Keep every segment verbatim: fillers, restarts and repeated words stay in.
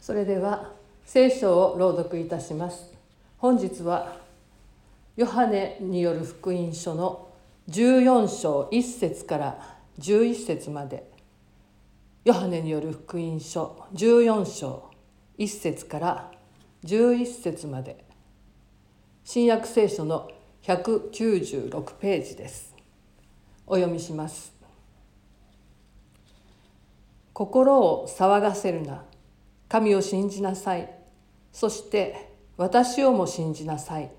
それでは聖書を朗読いたします。本日はヨハネによる福音書のじゅうよん章いっ節からじゅういっ節まで、ヨハネによる福音書じゅうよん章いっ節からじゅういっ節まで、新約聖書のひゃくきゅうじゅうろくページです。お読みします。心を騒がせるな。神を信じなさい。そして私をも信じなさい。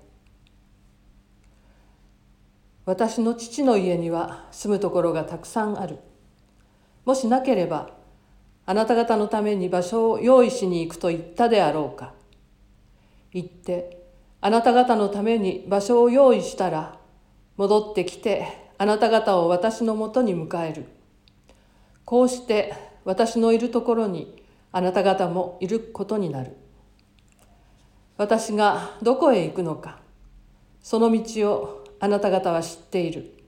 私の父の家には住むところがたくさんある。もしなければ、あなた方のために場所を用意しに行くと言ったであろうか。行って、あなた方のために場所を用意したら、戻ってきてあなた方を私のもとに迎える。こうして私のいるところにあなた方もいることになる。私がどこへ行くのか、その道をあなた方は知っている。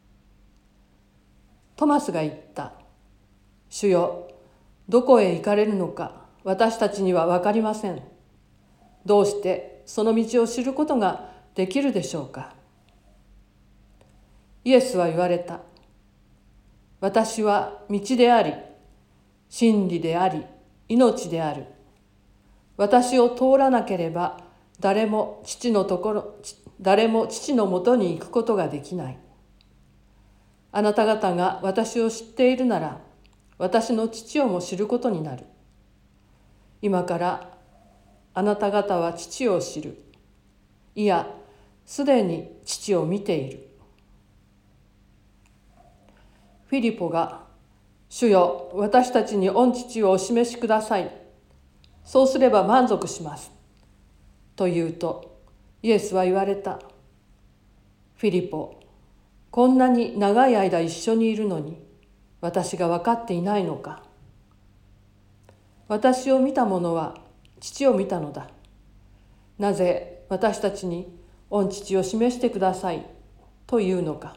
トマスが言った。主よ、どこへ行かれるのか私たちには分かりません。どうしてその道を知ることができるでしょうか。イエスは言われた。私は道であり、真理であり、命である。私を通らなければ誰も父のところ、誰も父のもとに行くことができない。あなた方が私を知っているなら、私の父をも知ることになる。今からあなた方は父を知る。いや、すでに父を見ている。フィリポが、主よ、私たちに御父をお示しください。そうすれば満足します。と言うと、イエスは言われた。フィリポ、こんなに長い間一緒にいるのに、私が分かっていないのか。私を見た者は父を見たのだ。なぜ私たちに御父を示してくださいというのか。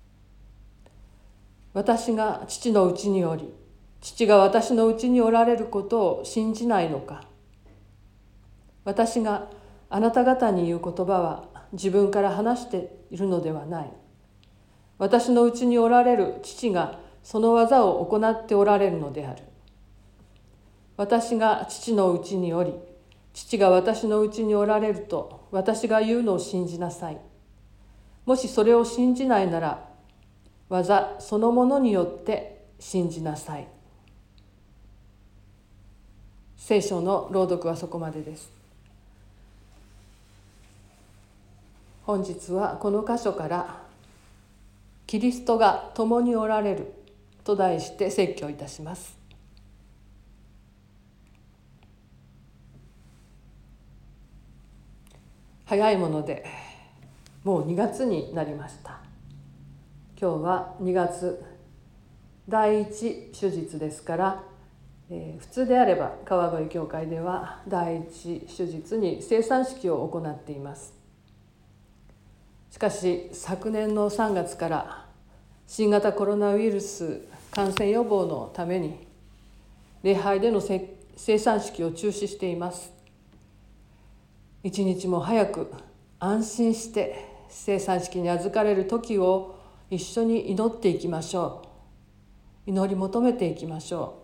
私が父のうちにおり、父が私のうちにおられることを信じないのか。私があなた方に言う言葉は自分から話しているのではない。私のうちにおられる父がその技を行っておられるのである。私が父のうちにおり、父が私のうちにおられると私が言うのを信じなさい。もしそれを信じないなら、技そのものによって信じなさい。聖書の朗読はそこまでです。本日はこの箇所からキリストが共におられると題して説教いたします。早いものでもうにがつになりました。今日はにがつ第一手術ですから、えー、普通であれば川越教会では第一手術に生産式を行っています。しかし昨年のさんがつから新型コロナウイルス感染予防のために礼拝での生産式を中止しています。一日も早く安心して生産式に預かれる時を一緒に祈っていきましょう。祈り求めていきましょ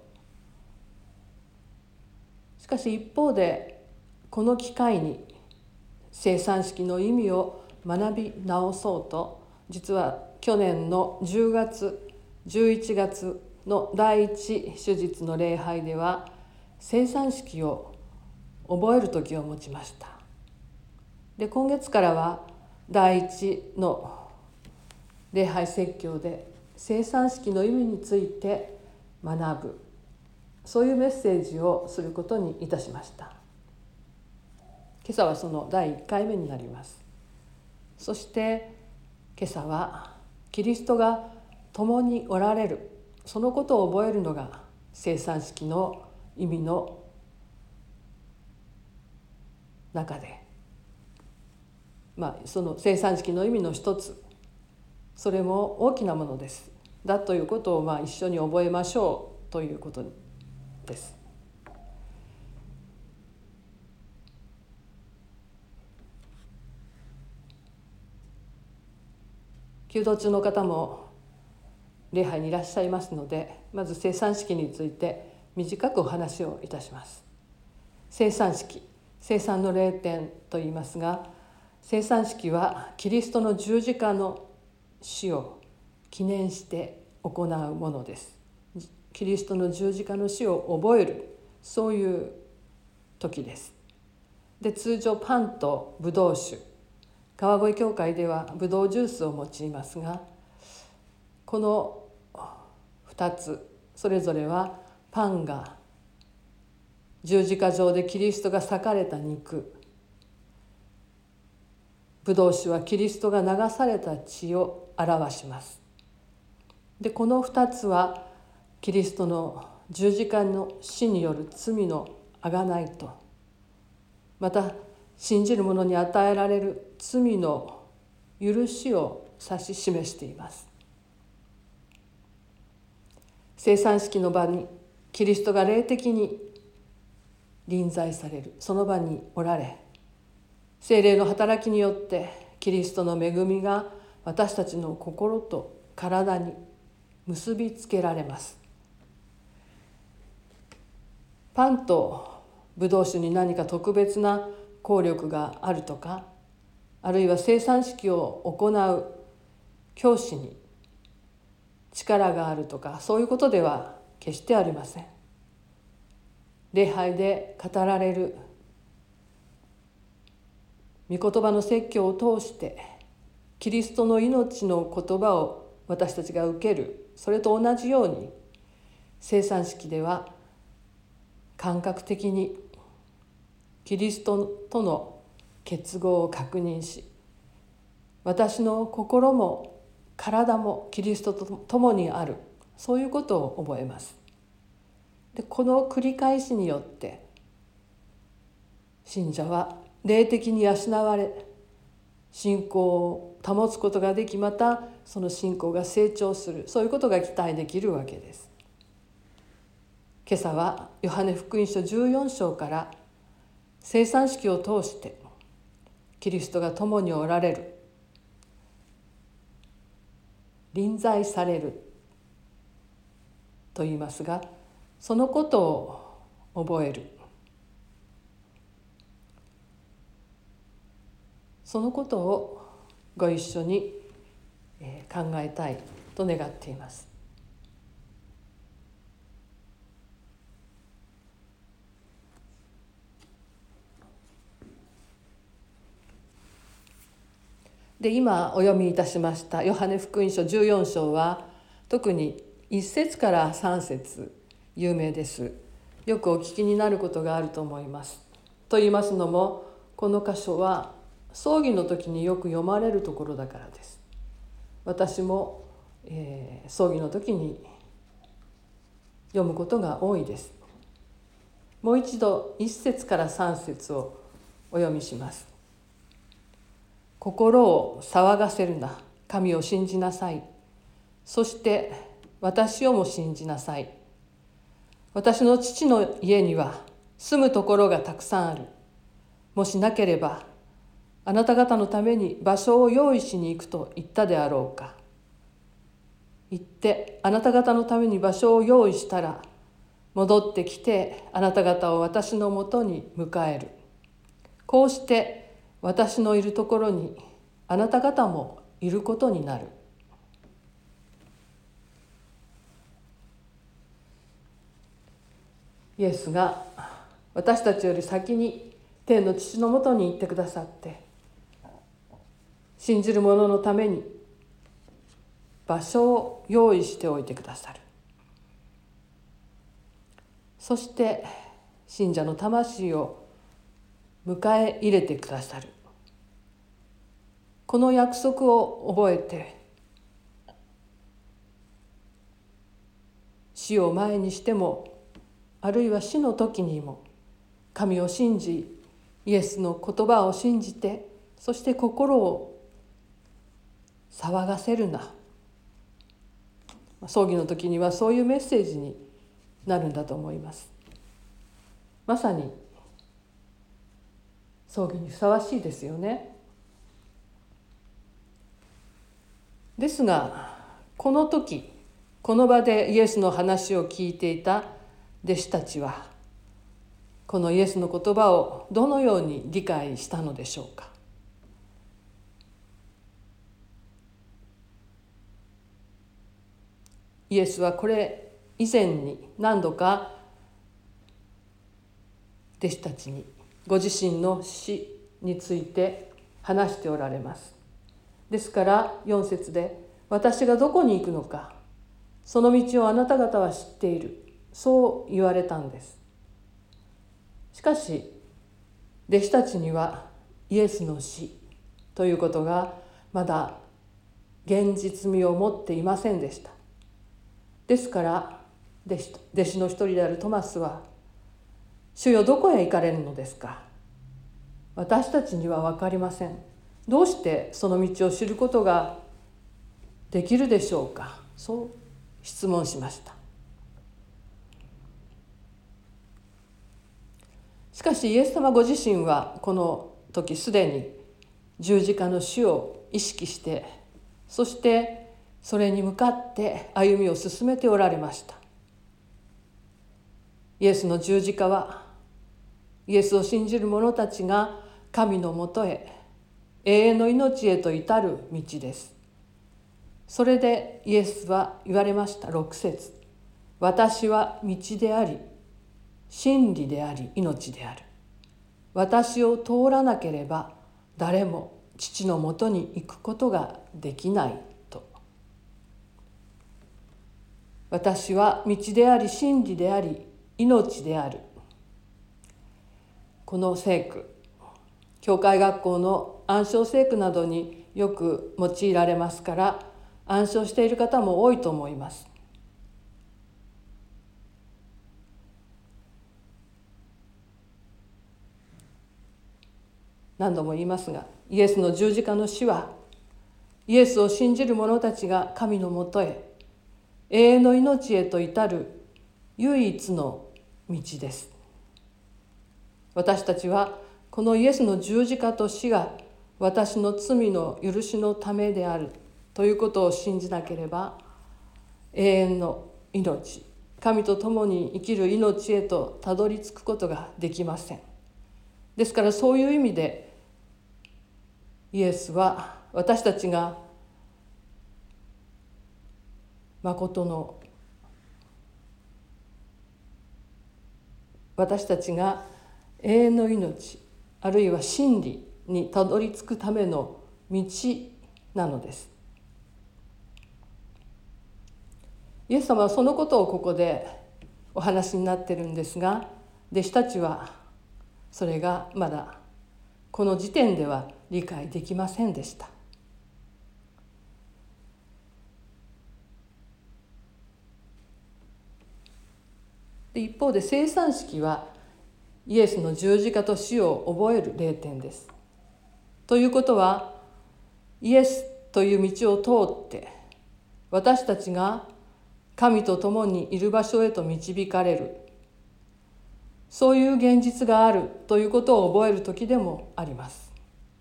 う。しかし一方でこの機会に生産式の意味を学び直そうと、実は去年のじゅうがつじゅういちがつの第一手術の礼拝では生産式を覚える時を持ちました。で今月からは第一の礼拝説教で生産式の意味について学ぶ、そういうメッセージをすることにいたしました。今朝はそのだいいっかいめになります。そして今朝はキリストが共におられる、そのことを覚えるのが生産式の意味の中で、まあ、その生産式の意味の一つ、それも大きなものですだということをまあ一緒に覚えましょうということです。 求道中の方も礼拝にいらっしゃいますので、まず聖餐式について短くお話をいたします。聖餐式、聖餐の礼典と言いますが、聖餐式はキリストの十字架の死を記念して行うものです。キリストの十字架の死を覚える、そういう時です。で、通常パンとブドウ酒、川越教会ではブドウジュースを用いますが、このふたつそれぞれは、パンが十字架上でキリストが裂かれた肉、ブドウ酒はキリストが流された血を表します。で、このふたつはキリストの十字架の死による罪の贖いと、また信じる者に与えられる罪の許しを指し示しています。聖餐式の場にキリストが霊的に臨在される、その場におられ、聖霊の働きによってキリストの恵みが私たちの心と体に結びつけられます。パンとブドウ酒に何か特別な効力があるとか、あるいは聖餐式を行う教師に力があるとか、そういうことでは決してありません。礼拝で語られる御言葉の説教を通してキリストの命の言葉を私たちが受ける、それと同じように聖餐式では感覚的にキリストとの結合を確認し、私の心も体もキリストと共にある、そういうことを覚えます。で、この繰り返しによって信者は霊的に養われ、信仰を保つことができ、またその信仰が成長する、そういうことが期待できるわけです。今朝はヨハネ福音書じゅうよん章から聖餐式を通してキリストが共におられる、臨在されると言いますが、そのことを覚える、そのことをご一緒に考えたいと願っています。で、今お読みいたしましたヨハネ福音書じゅうよん章は、特にいっ節からさん節有名です。よくお聞きになることがあると思います。と言いますのも、この箇所は葬儀の時によく読まれるところだからです。私も、えー、葬儀の時に読むことが多いです。もう一度いっ節からさん節をお読みします。心を騒がせるな、神を信じなさい。そして私をも信じなさい。私の父の家には住むところがたくさんある。もしなければあなた方のために場所を用意しに行くと言ったであろうか。行ってあなた方のために場所を用意したら、戻ってきてあなた方を私のもとに迎える。こうして私のいるところにあなた方もいることになる。イエスが私たちより先に天の父のもとに行ってくださって、信じる者のために場所を用意しておいてくださる。そして信者の魂を迎え入れてくださる。この約束を覚えて、死を前にしても、あるいは死の時にも、神を信じ、イエスの言葉を信じて、そして心を騒がせるな。葬儀の時にはそういうメッセージになるんだと思います。まさに葬儀にふさわしいですよね。 ですがこの時この場でイエスの話を聞いていた弟子たちはこのイエスの言葉をどのように理解したのでしょうか。イエスはこれ以前に何度か弟子たちにご自身の死について話しておられます。ですからよん節で私がどこに行くのかその道をあなた方は知っている、そう言われたんです。しかし弟子たちにはイエスの死ということがまだ現実味を持っていませんでした。ですから弟子、弟子の一人であるトマスは主よどこへ行かれるのですか、私たちには分かりません、どうしてその道を知ることができるでしょうか、そう質問しました。しかしイエス様ご自身はこの時すでに十字架の死を意識して、そしてそれに向かって歩みを進めておられました。イエスの十字架はイエスを信じる者たちが神のもとへ永遠の命へと至る道です。それでイエスは言われました。ろく節、私は道であり真理であり命である、私を通らなければ誰も父のもとに行くことができないと。私は道であり真理であり命である。この聖句、教会学校の暗唱聖句などによく用いられますから暗唱している方も多いと思います。何度も言いますが、イエスの十字架の死はイエスを信じる者たちが神のもとへ永遠の命へと至る唯一の道です。私たちはこのイエスの十字架と死が私の罪の許しのためであるということを信じなければ永遠の命、神と共に生きる命へとたどり着くことができません。ですからそういう意味でイエスは私たちが誠の私たちが永遠の命あるいは真理にたどり着くための道なのです。イエス様はそのことをここでお話になっているんですが、弟子たちはそれがまだこの時点では理解できませんでした。で一方で聖餐式はイエスの十字架と死を覚える霊典です。ということはイエスという道を通って私たちが神と共にいる場所へと導かれる、そういう現実があるということを覚える時でもあります。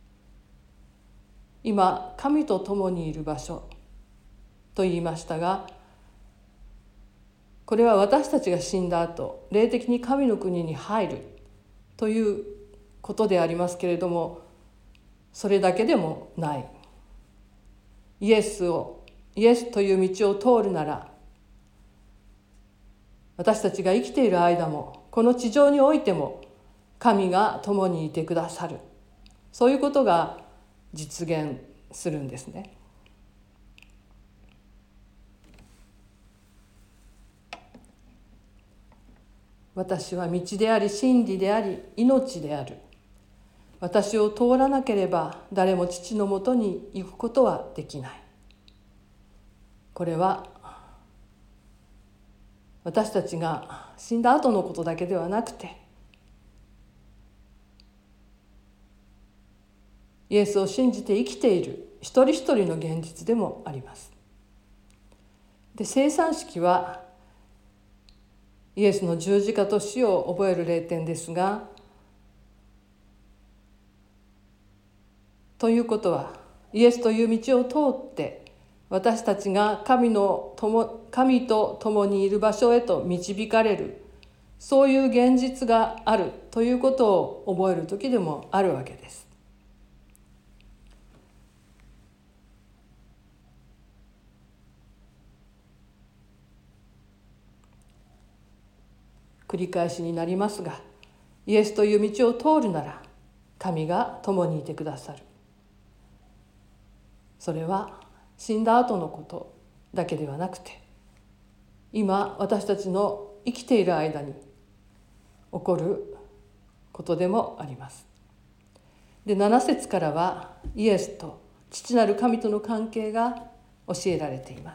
今神と共にいる場所と言いましたが、これは私たちが死んだ後霊的に神の国に入るということでありますけれども、それだけでもない。イエスをイエスという道を通るなら私たちが生きている間もこの地上においても神が共にいてくださる、そういうことが実現するんですね。私は道であり真理であり命である、私を通らなければ誰も父のもとに行くことはできない。これは私たちが死んだ後のことだけではなくて、イエスを信じて生きている一人一人の現実でもあります。で、聖餐式はイエスの十字架と死を覚える霊典ですが、ということはイエスという道を通って私たちが神の共神と共にいる場所へと導かれる、そういう現実があるということを覚える時でもあるわけです。繰り返しになりますが、イエスという道を通るなら神が共にいてくださる。それは死んだ後のことだけではなくて、今私たちの生きている間に起こることでもあります。で、なな節からはイエスと父なる神との関係が教えられています。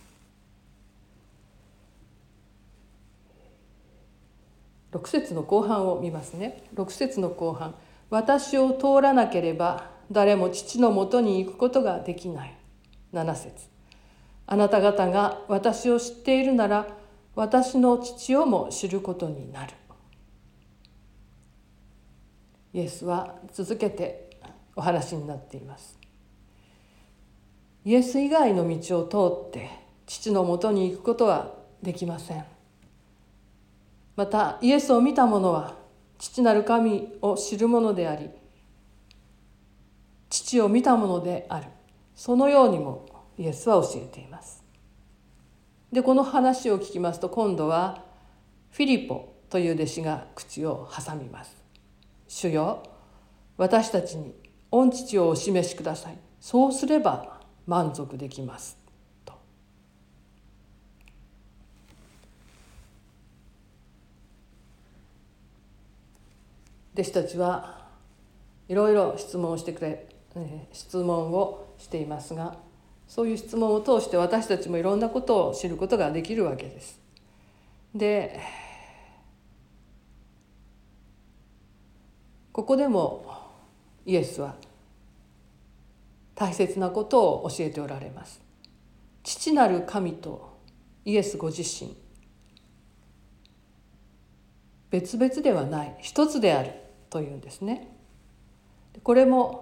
ろく節の後半を見ますね。ろく節の後半、私を通らなければ誰も父のもとに行くことができない。なな節、あなた方が私を知っているなら私の父をも知ることになる。イエスは続けてお話になっています。イエス以外の道を通って父のもとに行くことはできません。またイエスを見た者は父なる神を知る者であり、父を見た者である、そのようにもイエスは教えています。で、この話を聞きますと、今度はフィリポという弟子が口を挟みます。主よ、私たちに御父をお示しください。そうすれば満足できますと。弟子たちはいろいろ質問をしてくれ、質問をしていますが、そういう質問を通して私たちもいろんなことを知ることができるわけです。で、ここでもイエスは大切なことを教えておられます。父なる神とイエスご自身、別々ではない、一つであるというんですね。これも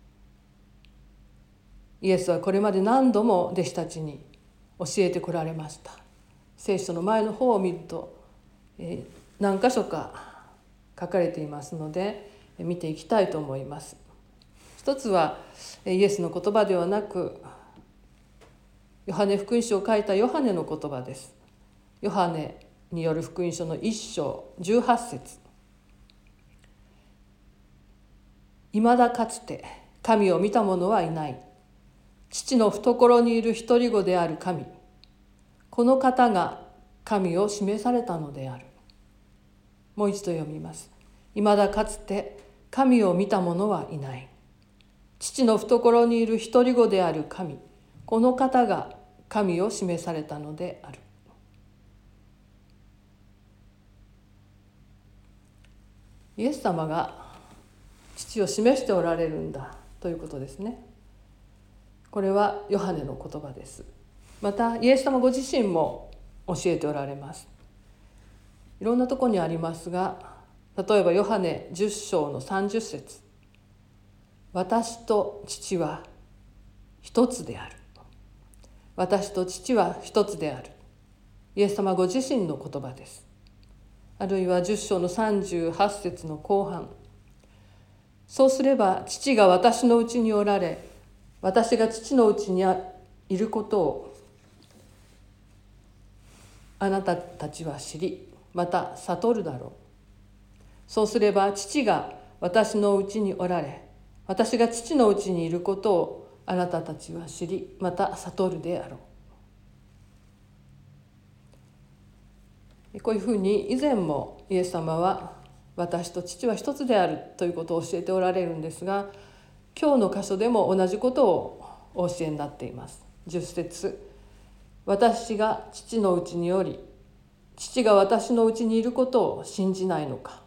イエスはこれまで何度も弟子たちに教えてこられました。聖書の前の方を見ると、えー、何箇所か書かれていますので見ていきたいと思います。一つはイエスの言葉ではなく、ヨハネ福音書を書いたヨハネの言葉です。ヨハネによる福音書の一章十八節、いまだかつて神を見た者はいない。父の懐にいる独り子である神、この方が神を示されたのである。もう一度読みます。いまだかつて神を見た者はいない。父の懐にいる独り子である神、この方が神を示されたのである。イエス様が父を示しておられるんだということですね。これはヨハネの言葉です。またイエス様ご自身も教えておられます。いろんなところにありますが、例えばヨハネじゅっ章のさんじゅっ節、私と父は一つである。私と父は一つである。イエス様ご自身の言葉です。あるいはじゅっ章のさんじゅうはち節の後半、そうすれば父が私のうちにおられ、私が父のうちにいることをあなたたちは知り、また悟るだろう。そうすれば父が私のうちにおられ、私が父のうちにいることをあなたたちは知り、また悟るであろう。こういうふうに以前もイエス様は私と父は一つであるということを教えておられるんですが、今日の箇所でも同じことをお教えになっています。じゅっ節、私が父のうちにおり、父が私のうちにいることを信じないのか。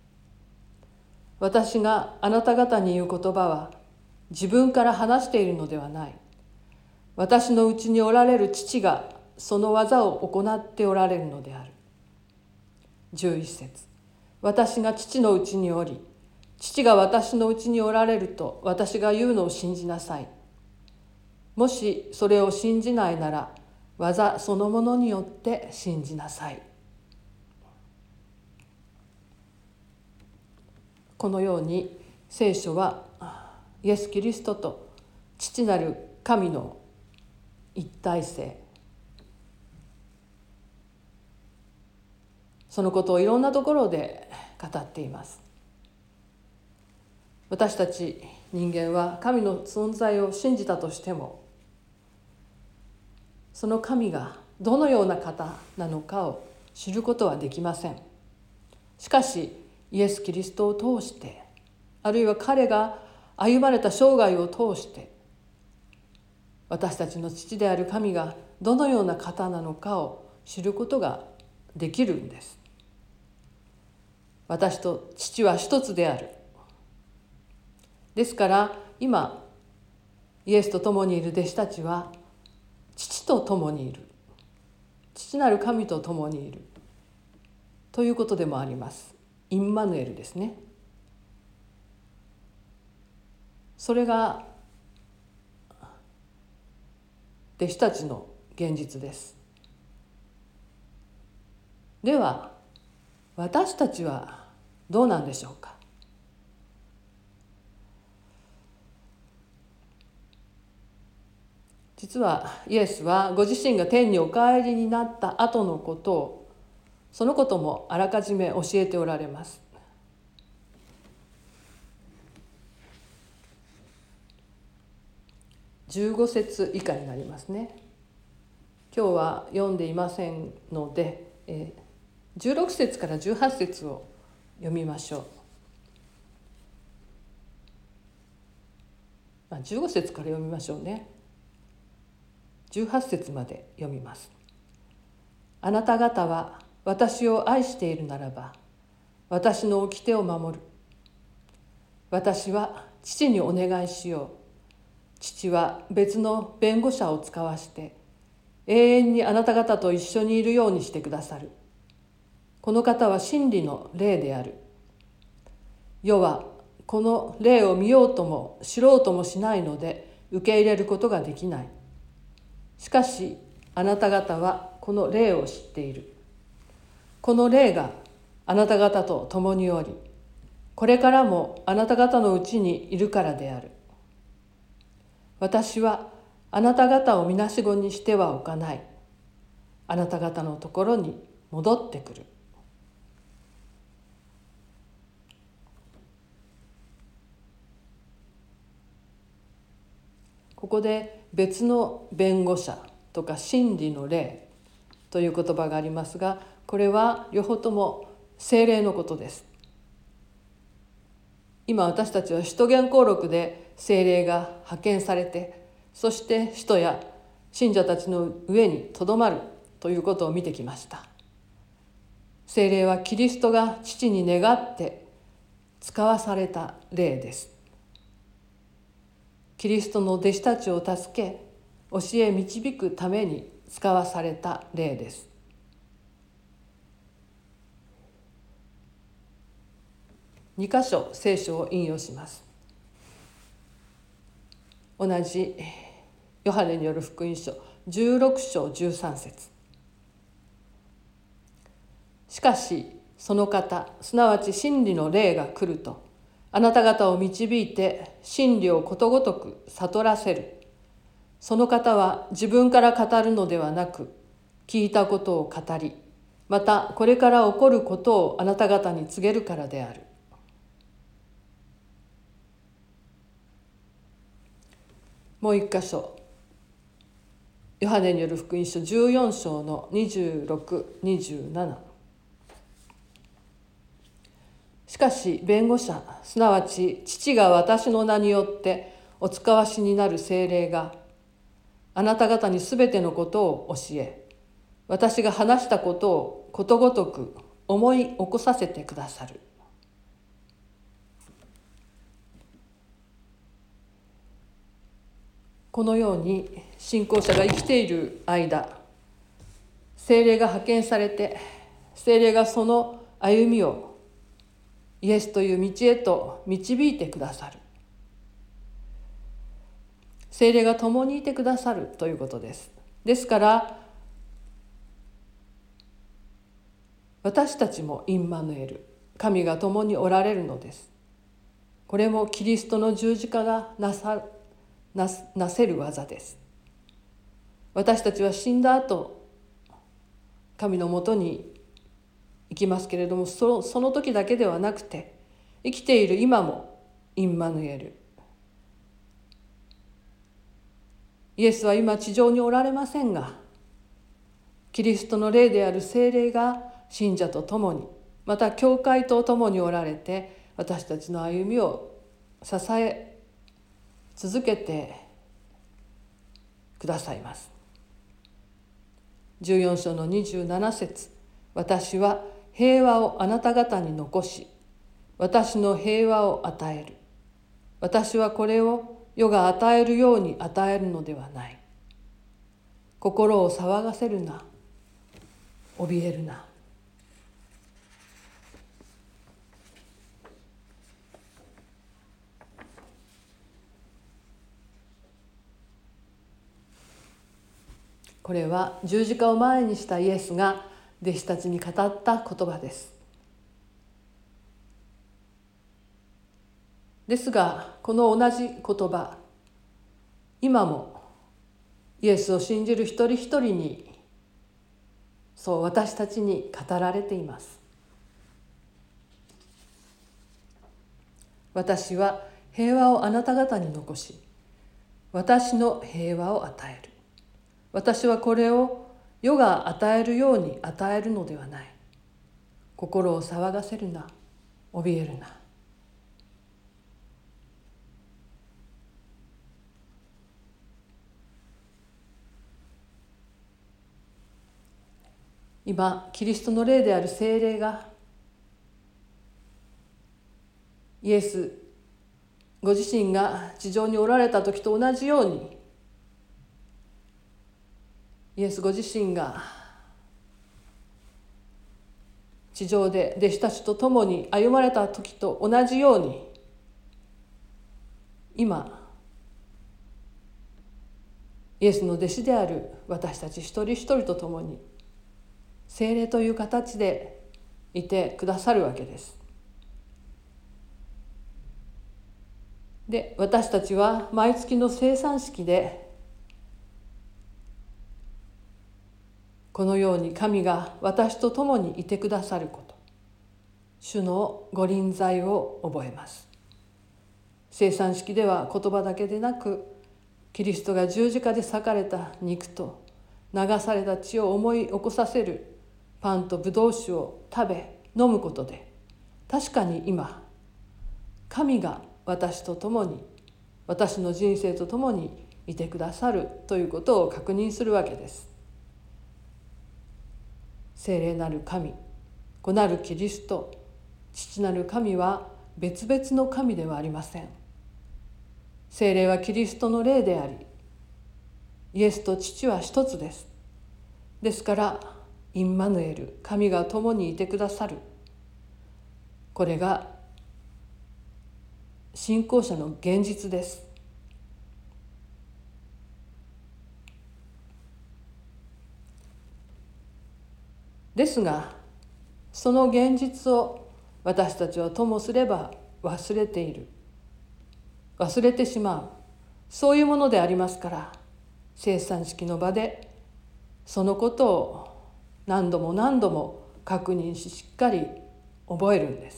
私があなた方に言う言葉は自分から話しているのではない。私のうちにおられる父がその技を行っておられるのである。じゅういち節、私が父のうちにおり、父が私のうちにおられると私が言うのを信じなさい。 もしそれを信じないなら、技そのものによって信じなさい。このように聖書はイエス・キリストと父なる神の一体性、そのことをいろんなところで語っています。私たち人間は神の存在を信じたとしても、その神がどのような方なのかを知ることはできません。しかしイエス・キリストを通して、あるいは彼が歩まれた生涯を通して、私たちの父である神がどのような方なのかを知ることができるんです。私と父は一つである。ですから今イエスと共にいる弟子たちは父と共にいる、父なる神と共にいるということでもあります。インマヌエルですね。それが弟子たちの現実です。では私たちはどうなんでしょうか。実はイエスはご自身が天にお帰りになった後のことを、そのこともあらかじめ教えておられます。じゅうご節以下になりますね。今日は読んでいませんので、えー、じゅうろく節からじゅうはち節を読みましょう。まあ、じゅうご節から読みましょうね。じゅうはち節まで読みます。あなた方は私を愛しているならば、私の掟を守る。私は父にお願いしよう。父は別の弁護者を使わして永遠にあなた方と一緒にいるようにしてくださる。この方は真理の霊である。世はこの霊を見ようとも知ろうともしないので受け入れることができない。しかしあなた方はこの霊を知っている。この霊があなた方と共におり、これからもあなた方のうちにいるからである。私はあなた方をみなしごにしてはおかない。あなた方のところに戻ってくる。ここで別の弁護者とか真理の霊という言葉がありますが、これは両方とも聖霊のことです。今私たちは使徒言行録で聖霊が派遣されて、そして使徒や信者たちの上にとどまるということを見てきました。聖霊はキリストが父に願って使わされた霊です。キリストの弟子たちを助け、教え導くために使わされた霊です。に箇所聖書を引用します。同じヨハネによる福音書じゅうろく章じゅうさん節。しかしその方、すなわち真理の霊が来ると、あなた方を導いて真理をことごとく悟らせる。その方は自分から語るのではなく、聞いたことを語り、またこれから起こることをあなた方に告げるからである。もう一箇所、ヨハネによる福音書じゅうよん章のにじゅうろく、にじゅうなな。しかし弁護者、すなわち父が私の名によってお使わしになる聖霊があなた方にすべてのことを教え、私が話したことをことごとく思い起こさせてくださる。このように信仰者が生きている間、聖霊が派遣されて、聖霊がその歩みをイエスという道へと導いてくださる。 聖霊が共にいてくださるということです。ですから私たちもインマヌエル、神が共におられるのです。これもキリストの十字架がなさ、な、なせる技です。私たちは死んだ後、神のもとに行きますけれども、そ、その時だけではなくて、生きている今もインマヌエル。イエスは今地上におられませんが、キリストの霊である聖霊が信者と共に、また教会と共におられて、私たちの歩みを支え続けてくださいます。じゅうよん章のにじゅうなな節、私は平和をあなた方に残し、私の平和を与える。私はこれを世が与えるように与えるのではない。心を騒がせるな、怯えるな。これは十字架を前にしたイエスが弟子たちに語った言葉です。ですが、この同じ言葉、今もイエスを信じる一人一人に、そう私たちに語られています。私は平和をあなた方に残し、私の平和を与える。私はこれを世が与えるように与えるのではない。心を騒がせるな、怯えるな。今、キリストの霊である聖霊がイエスご自身が地上におられた時と同じように、イエスご自身が地上で弟子たちと共に歩まれた時と同じように、今イエスの弟子である私たち一人一人と共に聖霊という形でいてくださるわけです。で、私たちは毎月の聖餐式でこのように神が私と共にいてくださること、主の御臨在を覚えます。聖餐式では言葉だけでなく、キリストが十字架で裂かれた肉と流された血を思い起こさせるパンとブドウ酒を食べ飲むことで、確かに今神が私と共に、私の人生と共にいてくださるということを確認するわけです。聖霊なる神、子なるキリスト、父なる神は別々の神ではありません。聖霊はキリストの霊であり、イエスと父は一つです。ですからインマヌエル、神が共にいてくださる、これが信仰者の現実です。ですが、その現実を私たちはともすれば忘れている、忘れてしまう、そういうものでありますから、聖餐式の場でそのことを何度も何度も確認し、しっかり覚えるんです。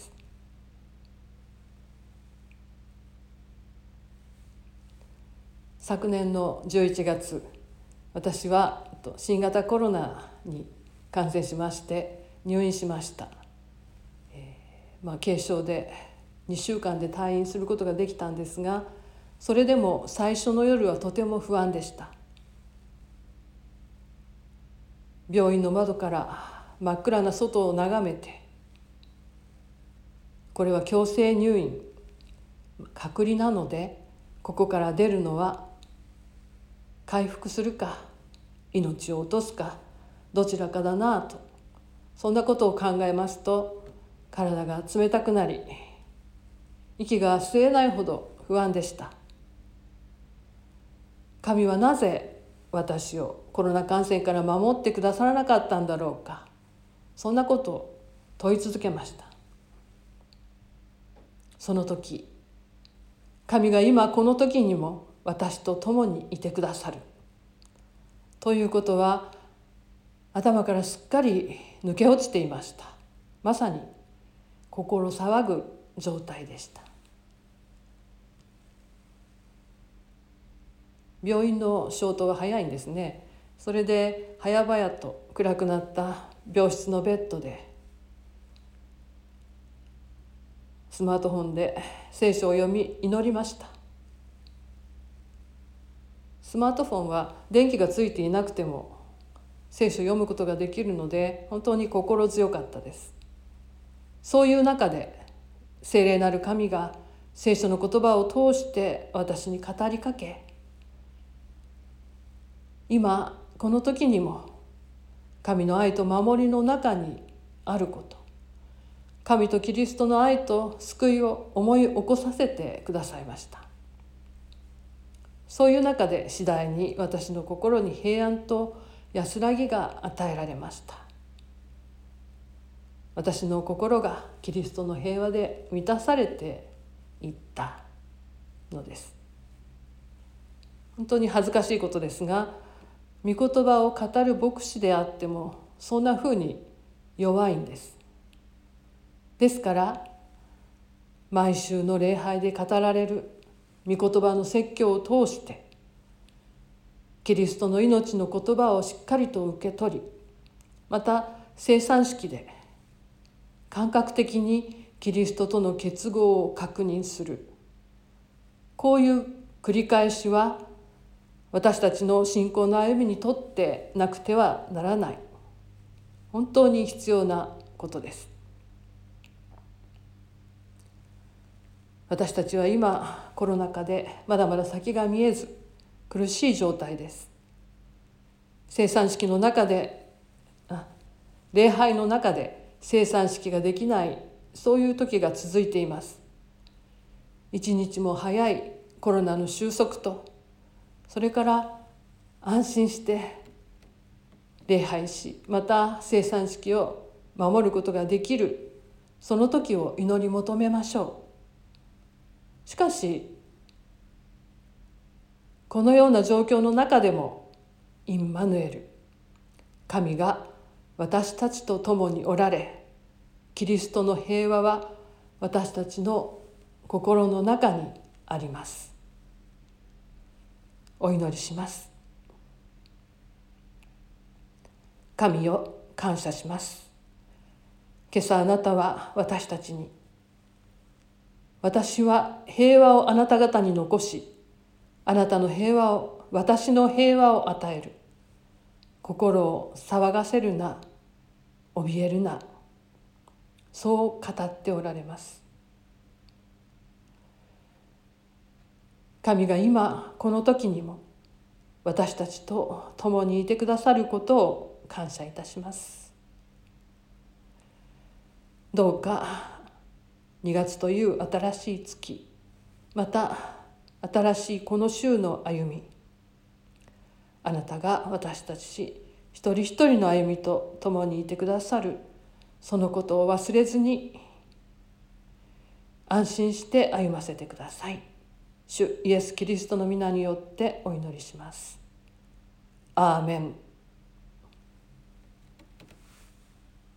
昨年のじゅういちがつ、私は新型コロナに感染しまして入院しました。えーまあ、軽症でにしゅうかんで退院することができたんですが、それでも最初の夜はとても不安でした。病院の窓から真っ暗な外を眺めて、これは強制入院、隔離なので、ここから出るのは回復するか命を落とすかどちらかだなと、そんなことを考えますと体が冷たくなり、息が吸えないほど不安でした。 神はなぜ私をコロナ感染から守ってくださらなかったんだろうか、そんなことを問い続けました。その時、神が今この時にも私と共にいてくださるということは頭からすっかり抜け落ちていました。まさに心騒ぐ状態でした。病院の消灯が早いんですね。それで早々と暗くなった病室のベッドでスマートフォンで聖書を読み祈りました。スマートフォンは電気がついていなくても聖書を読むことができるので本当に心強かったです。そういう中で聖霊なる神が聖書の言葉を通して私に語りかけ、今この時にも神の愛と守りの中にあること、神とキリストの愛と救いを思い起こさせてくださいました。そういう中で次第に私の心に平安と安らぎが与えられました。私の心がキリストの平和で満たされていったのです。本当に恥ずかしいことですが、御言葉を語る牧師であってもそんなふうに弱いんです。ですから毎週の礼拝で語られる御言葉の説教を通してキリストの命の言葉をしっかりと受け取り、また聖餐式で感覚的にキリストとの結合を確認する、こういう繰り返しは私たちの信仰の歩みにとってなくてはならない本当に必要なことです。私たちは今コロナ禍でまだまだ先が見えず苦しい状態です。聖餐式の中で礼拝の中で聖餐式ができない、そういう時が続いています。一日も早いコロナの収束と、それから安心して礼拝し、また聖餐式を守ることができる、その時を祈り求めましょう。しかしこのような状況の中でもインマヌエル、神が私たちと共におられ、キリストの平和は私たちの心の中にあります。お祈りします。神よ、感謝します。今朝あなたは私たちに、私は平和をあなた方に残し、あなたの平和を、私の平和を与える。心を騒がせるな、怯えるな、そう語っておられます。神が今この時にも私たちと共にいてくださることを感謝いたします。どうかにがつという新しい月、また新しいこの週の歩み、あなたが私たち一人一人の歩みと共にいてくださる、そのことを忘れずに安心して歩ませてください。主イエス・キリストの皆によってお祈りします。アーメン。